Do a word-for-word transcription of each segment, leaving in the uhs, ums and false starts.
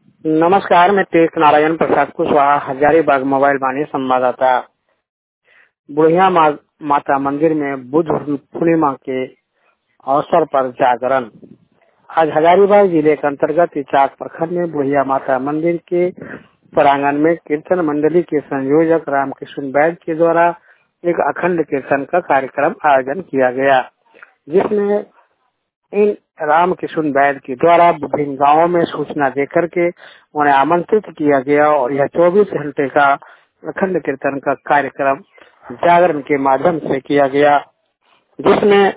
नमस्कार, मैं तेज नारायण प्रसाद कुशवाहा, हजारीबाग मोबाइल वाणी संवाददाता। बुढ़िया मा, माता मंदिर में बुद्ध पूर्णिमा के अवसर पर जागरण। आज हजारीबाग जिले के अंतर्गत इचाक प्रखंड में बुढ़िया माता मंदिर के प्रांगण में कीर्तन मंडली के संयोजक रामकृष्ण बैद के द्वारा एक अखंड कीर्तन का कार्यक्रम आयोजन किया गया, जिसमें इन रामकृष्ण बैद के द्वारा विभिन्न गांवों में सूचना देकर के उन्हें आमंत्रित किया गया और यह चौबीस घंटे का अखंड कीर्तन का कार्यक्रम जागरण के माध्यम से किया गया, जिसमें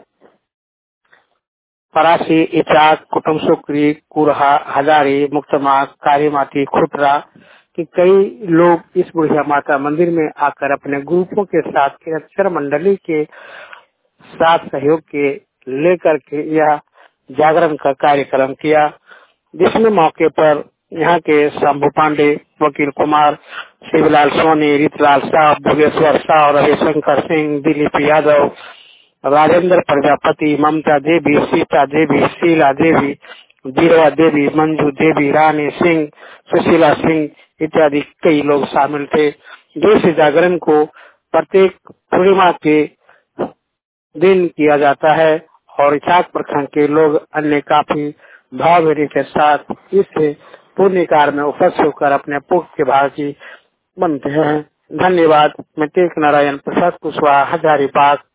परासी, इचाक, कुटुम्ब सुकरी, कुरहा, हजारी, मुक्तमा, कारीमाती, खुटरा के कई लोग इस बुढ़िया माता मंदिर में आकर अपने ग्रुपों के साथ कीर्तन मंडली के साथ सहयोग के लेकर के यह जागरण का कार्यक्रम किया, जिसमें मौके पर यहाँ के शंभू पांडे, वकील कुमार, शिवलाल सोनी, रीतलाल साह, भोगेश्वर साह, रविशंकर सिंह, दिलीप यादव, राजेंद्र प्रजापति, ममता देवी, सीता देवी, शीला देवी, जीरवा देवी, मंजू देवी, रानी सिंह, सुशीला सिंह इत्यादि कई लोग शामिल थे, जो इस जागरण को प्रत्येक पूर्णिमा के दिन किया जाता है और इचाक प्रखंड के लोग अन्य काफी भावभीरी के साथ इस पुण्य कार्य में उपस्थित होकर अपने पुण्य के भागी बनते हैं। धन्यवाद। मैं तेज नारायण प्रसाद कुशवाहा, हजारीबाग।